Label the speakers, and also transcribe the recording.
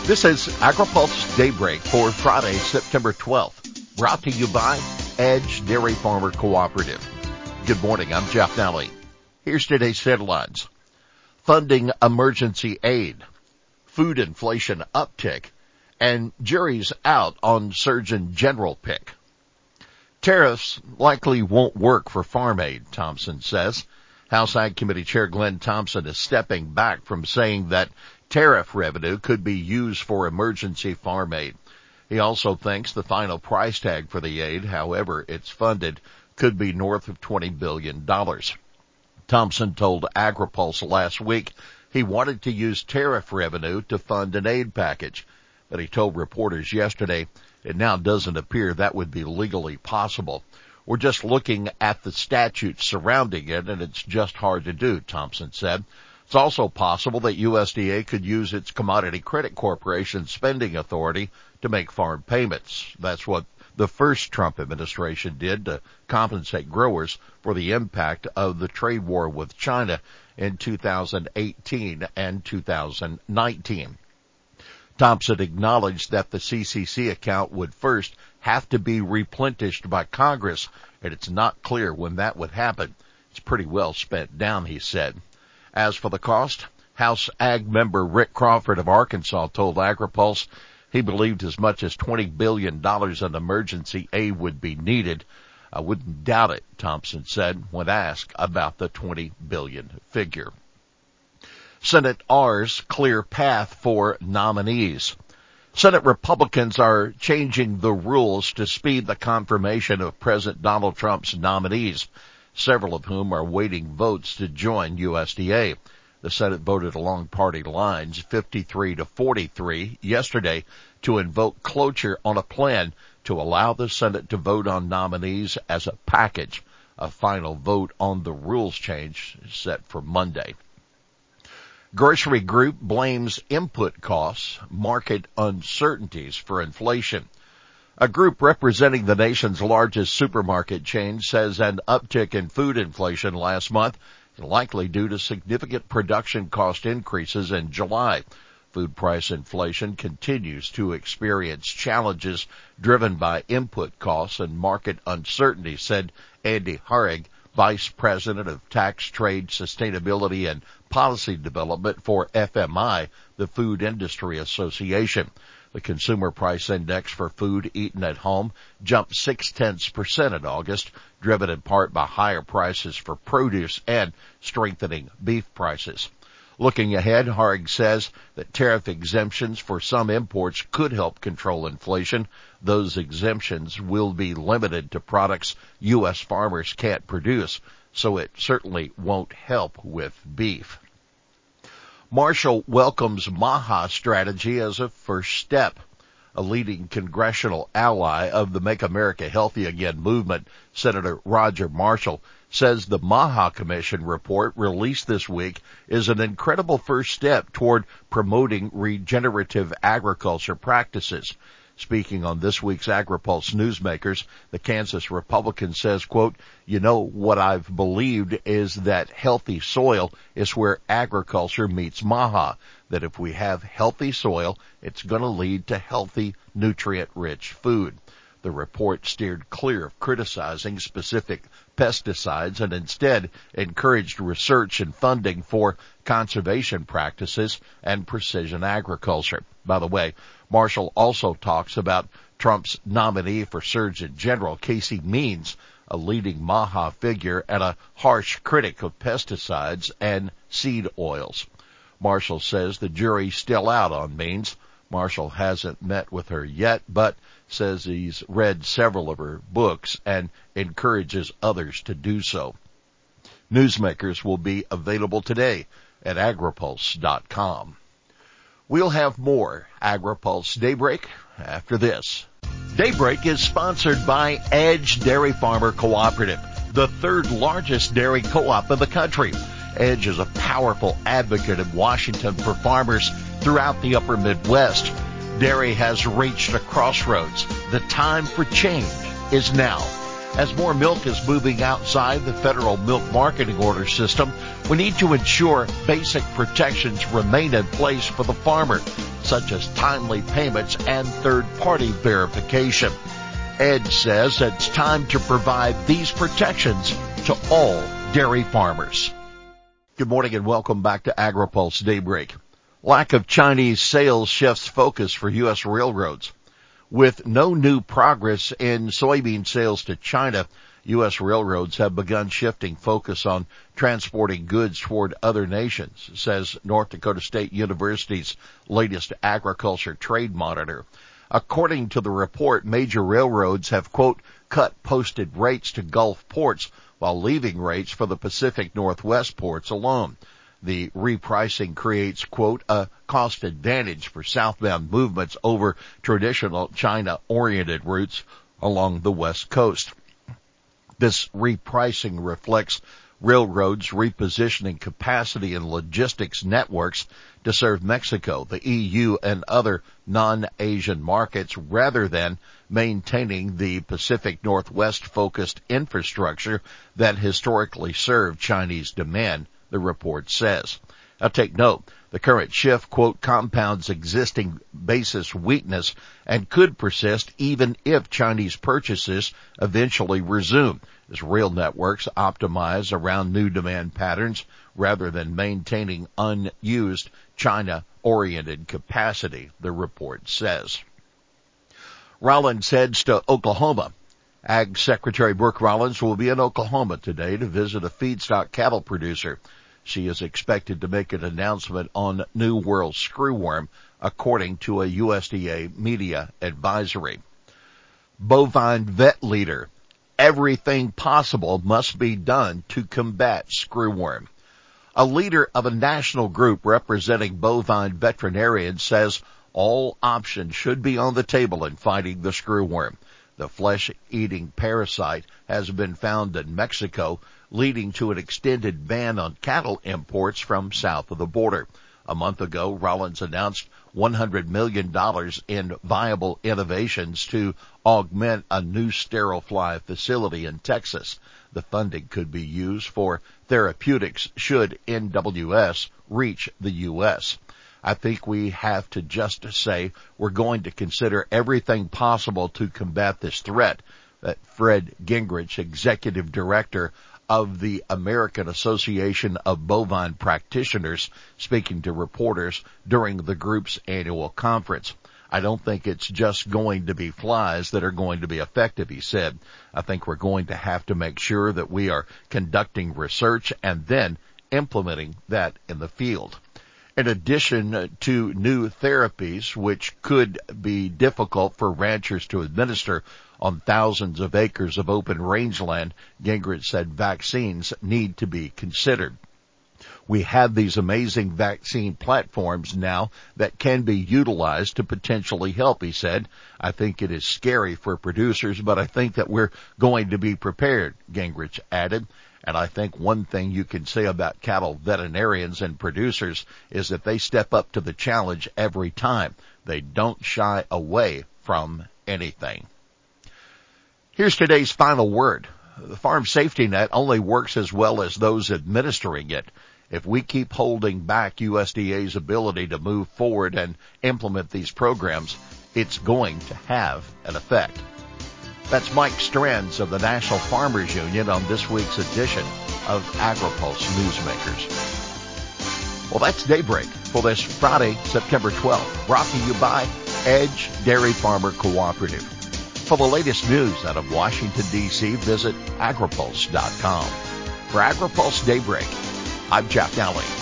Speaker 1: This is AgriPulse Daybreak for Friday, September 12th, brought to you by Edge Dairy Farmer Cooperative. Good morning, I'm Jeff Nally. Here's today's headlines. Funding emergency aid, food inflation uptick, and jury's out on Surgeon General pick. Tariffs likely won't work for farm aid, Thompson says. House Ag Committee Chair Glenn Thompson is stepping back from saying that tariff revenue could be used for emergency farm aid. He also thinks the final price tag for the aid, however it's funded, could be north of $20 billion. Thompson told AgriPulse last week he wanted to use tariff revenue to fund an aid package, but he told reporters yesterday it now doesn't appear that would be legally possible. We're just looking at the statutes surrounding it, and it's just hard to do, Thompson said. It's also possible that USDA could use its Commodity Credit Corporation spending authority to make farm payments. That's what the first Trump administration did to compensate growers for the impact of the trade war with China in 2018 and 2019. Thompson acknowledged that the CCC account would first have to be replenished by Congress, and it's not clear when that would happen. It's pretty well spent down, he said. As for the cost, House Ag member Rick Crawford of Arkansas told AgriPulse he believed as much as $20 billion in emergency aid would be needed. I wouldn't doubt it, Thompson said when asked about the $20 billion figure. Senate R's clear path for nominees. Senate Republicans are changing the rules to speed the confirmation of President Donald Trump's nominees, several of whom are waiting votes to join USDA. The Senate voted along party lines 53-43 yesterday to invoke cloture on a plan to allow the Senate to vote on nominees as a package. A final vote on the rules change is set for Monday. Grocery Group blames input costs, market uncertainties for inflation. A group representing the nation's largest supermarket chain says an uptick in food inflation last month is likely due to significant production cost increases in July. Food price inflation continues to experience challenges driven by input costs and market uncertainty, said Andy Harig, Vice President of Tax, Trade, Sustainability, and Policy Development for FMI, the Food Industry Association. The Consumer Price Index for food eaten at home jumped 0.6% in August, driven in part by higher prices for produce and strengthening beef prices. Looking ahead, Harig says that tariff exemptions for some imports could help control inflation. Those exemptions will be limited to products U.S. farmers can't produce, so it certainly won't help with beef. Marshall welcomes MAHA strategy as a first step. A leading congressional ally of the Make America Healthy Again movement, Senator Roger Marshall, says the MAHA Commission report released this week is an incredible first step toward promoting regenerative agriculture practices. Speaking on this week's AgriPulse Newsmakers, the Kansas Republican says, quote, "You know what I've believed is that healthy soil is where agriculture meets MAHA, that if we have healthy soil, it's going to lead to healthy, nutrient-rich food." The report steered clear of criticizing specific pesticides and instead encouraged research and funding for conservation practices and precision agriculture. By the way, Marshall also talks about Trump's nominee for Surgeon General, Casey Means, a leading MAHA figure and a harsh critic of pesticides and seed oils. Marshall says the jury's still out on Means. Marshall hasn't met with her yet, but says he's read several of her books and encourages others to do so. Newsmakers will be available today at agripulse.com. We'll have more AgriPulse Daybreak after this. Daybreak is sponsored by Edge Dairy Farmer Cooperative, the third largest dairy co-op in the country. Edge is a powerful advocate in Washington for farmers throughout the upper Midwest. Dairy has reached a crossroads. The time for change is now. As more milk is moving outside the federal milk marketing order system, we need to ensure basic protections remain in place for the farmer. such as timely payments and third-party verification. EDGE says it's time to provide these protections to all dairy farmers. Good morning and welcome back to AgriPulse Daybreak. Lack of Chinese sales shifts focus for U.S. railroads. With no new progress in soybean sales to China, U.S. railroads have begun shifting focus on transporting goods toward other nations, says North Dakota State University's latest agriculture trade monitor. According to the report, major railroads have, quote, cut posted rates to Gulf ports while leaving rates for the Pacific Northwest ports alone. The repricing creates, quote, a cost advantage for southbound movements over traditional China-oriented routes along the West Coast. This repricing reflects railroads repositioning capacity and logistics networks to serve Mexico, the EU, and other non-Asian markets rather than maintaining the Pacific Northwest-focused infrastructure that historically served Chinese demand, the report says. Now take note, the current shift, quote, compounds existing basis weakness and could persist even if Chinese purchases eventually resume, as rail networks optimize around new demand patterns rather than maintaining unused China-oriented capacity, the report says. Rollins heads to Oklahoma. Ag Secretary Brooke Rollins will be in Oklahoma today to visit a feedstock cattle producer. She is expected to make an announcement on New World screwworm, according to a USDA media advisory. Bovine vet leader. Everything possible must be done to combat screwworm. A leader of a national group representing bovine veterinarians says all options should be on the table in fighting the screwworm. The flesh-eating parasite has been found in Mexico, leading to an extended ban on cattle imports from south of the border. A month ago, Rollins announced $100 million in viable innovations to augment a new sterile fly facility in Texas. The funding could be used for therapeutics should NWS reach the U.S. I think we have to just say we're going to consider everything possible to combat this threat, that Fred Gingrich, executive director of the American Association of Bovine Practitioners, speaking to reporters during the group's annual conference. I don't think it's just going to be flies that are going to be effective, he said. I think we're going to have to make sure that we are conducting research and then implementing that in the field. In addition to new therapies, which could be difficult for ranchers to administer on thousands of acres of open rangeland, Gingrich said vaccines need to be considered. We have these amazing vaccine platforms now that can be utilized to potentially help, he said. I think it is scary for producers, but I think that we're going to be prepared, Gingrich added. And I think one thing you can say about cattle veterinarians and producers is that they step up to the challenge every time. They don't shy away from anything. Here's today's final word. The farm safety net only works as well as those administering it. If we keep holding back USDA's ability to move forward and implement these programs, it's going to have an effect. That's Mike Strands of the National Farmers Union on this week's edition of AgriPulse Newsmakers. Well, that's Daybreak for this Friday, September 12th, brought to you by Edge Dairy Farmer Cooperative. For the latest news out of Washington, D.C., visit agripulse.com. For AgriPulse Daybreak, I'm Jeff Nally.